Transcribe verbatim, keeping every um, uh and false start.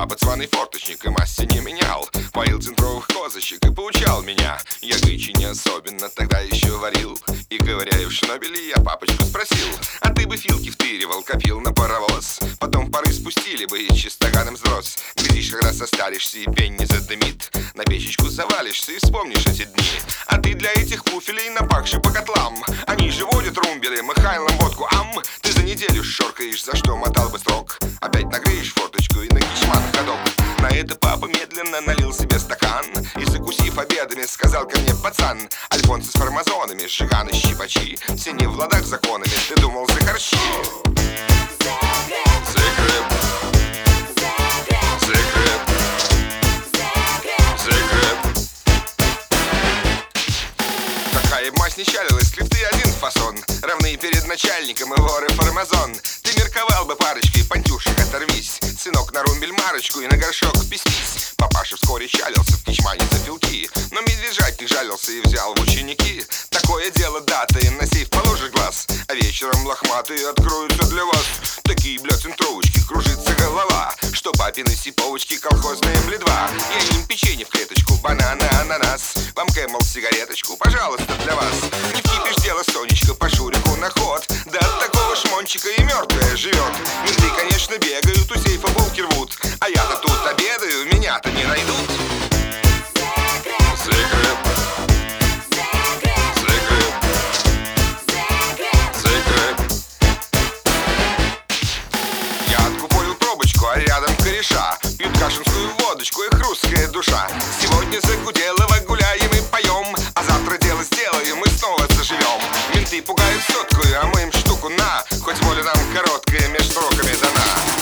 Папа званый форточник и масти не менял, поил центровых козочек и поучал меня. Я гычи не особенно тогда еще варил, и ковыряя в шнобеле я папочку спросил: а ты бы филки втыривал, копил на паровоз, потом пары спустили бы и чистоганом взрос. Глядишь, когда состаришься и пень не задымит, на печечку завалишься и вспомнишь эти дни. А ты для этих пуфелей напахший по котлам, они же водят румбелы, Михайлом водку, ам. Ты за неделю шоркаешь, за что мотал бы срок, опять нагреешь форточку и на кичман ходок. На это папа медленно налил себе стакан и, закусив обедами, сказал ко мне: пацан, альфонсы с формазонами, жиганы, щипачи, все не в ладах законами, ты думал за харчи. Закреп, закреп, закреп. Какая мазь не чалилась, скрипты один фасон, равны перед начальником и воры формазон. Ты мерковал бы парочкой, пантюшек, оторвись, сынок, на румбель марочку и на горшок песнись. Папаша вскоре чалился в кичмане за филки, но медвежатник жалился и взял в ученики. Такое дело, да, ты на сейф положишь глаз, а вечером лохматые откроются для вас. Такие, бля, центровочки, кружится голова, что папины сиповочки колхозные бледва. Я им печенье в клеточку, бананы, ананас, вам Кэмэл сигареточку, пожалуйста, для вас. Не вкипишь дело, Сонечка, по Шурику на ход, да от такого шмончика и мертвая живет. Менты, конечно, бегают, у сейфа булки рвут, а я-то тут обедаю, меня-то не найдут. Закреп, закреп, закреп. Я откупорил пробочку, а рядом кореша пьют кашинскую водочку, их русская душа. Сегодня загудело, гуляем и поем, а завтра дело сделаем и снова заживем. Менты пугают соткую, а мы им штуку на, хоть воля нам короткая, меж сроками дана.